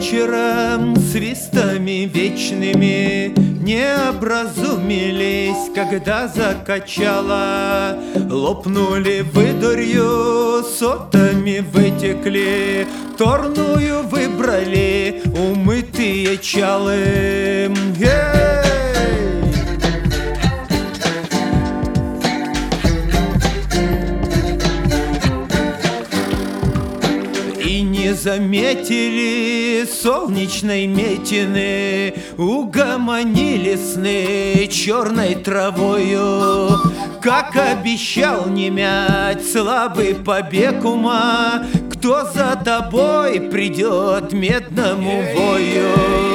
вечером свистами вечными не образумились, когда закачало. Лопнули выдурью, сотами вытекли, торную выбрали умытые чалы. И не заметили солнечной метины, угомонили сны черной травою. Как обещал не мять слабый побег ума, кто за тобой придет медному вою.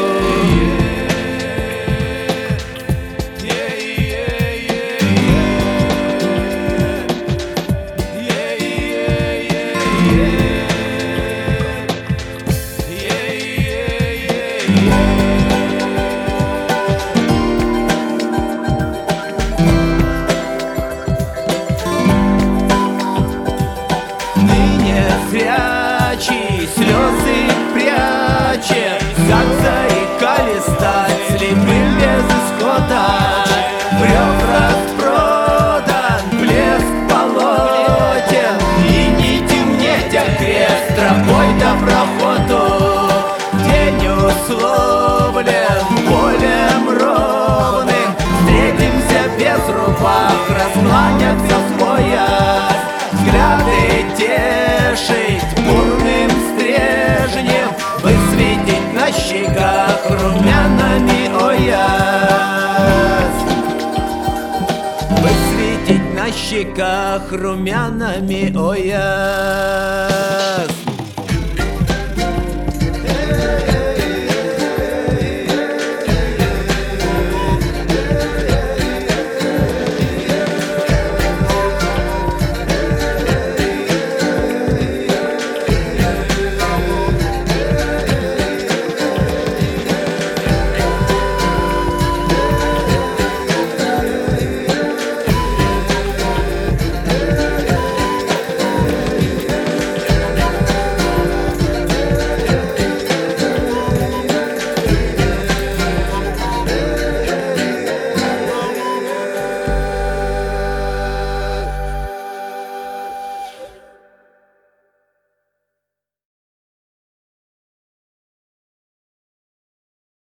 Зрячий, слезы пряча, как заикали стать слепым без исхода. Брев распродан, блеск полотен, и не темнеть окрест тропой до проходу. День условлен полем ровным, встретимся без рубах, раскланятся в пояс. Взгляды тешить бурным стрежнем, высветить на щеках румянами ояз. Высветить на щеках румянами ояз.